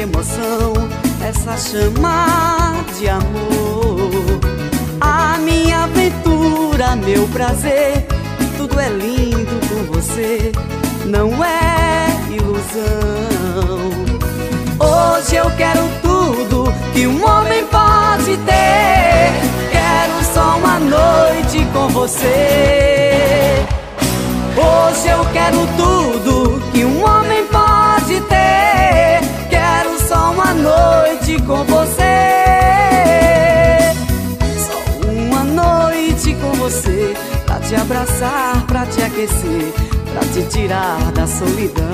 emoção, essa chama de amor. A minha aventura, meu prazer, tudo é lindo com você, não é ilusão. Hoje eu quero tudo que um homem pode ter, quero só uma noite com você. Hoje eu quero tudo que um homem pode ter, quero só uma noite com você. Só uma noite com você, pra te abraçar, pra te aquecer, pra te tirar da solidão.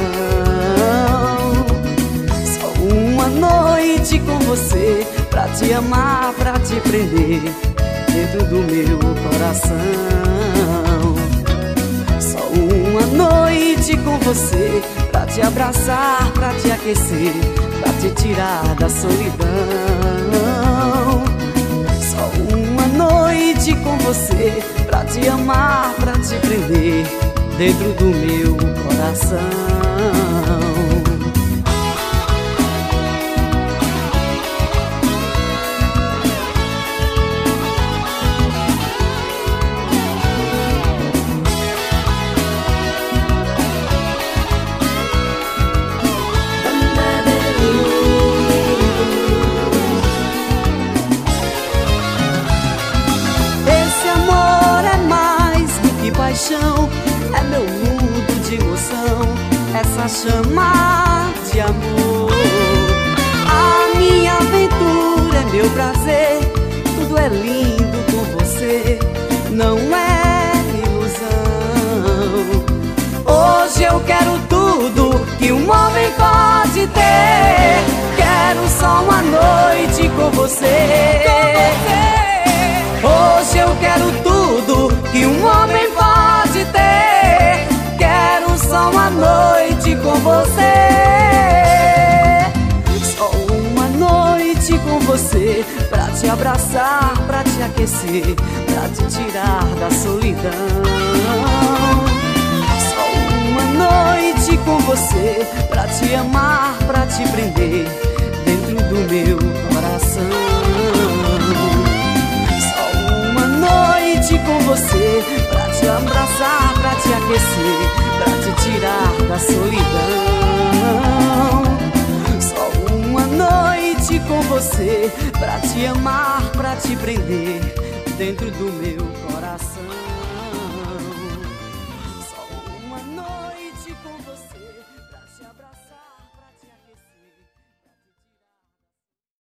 Só uma noite com você, pra te amar, pra te prender dentro do meu coração. Uma noite com você, pra te abraçar, pra te aquecer, pra te tirar da solidão. Só uma noite com você, pra te amar, pra te prender dentro do meu coração. É meu mundo de emoção, essa chama de amor. A minha aventura é meu prazer, tudo é lindo com você, não é ilusão. Hoje eu quero tudo que um homem pode ter, quero só uma noite com você. Hoje eu quero tudo que um homem pode ter, quero só uma noite com você. Só uma noite com você, pra te abraçar, pra te aquecer, pra te tirar da solidão. Só uma noite com você, pra te amar, pra te prender dentro do meu coração. Com você, pra te abraçar, pra te aquecer, pra te tirar da solidão. Só uma noite com você, pra te amar, pra te prender dentro do meu coração.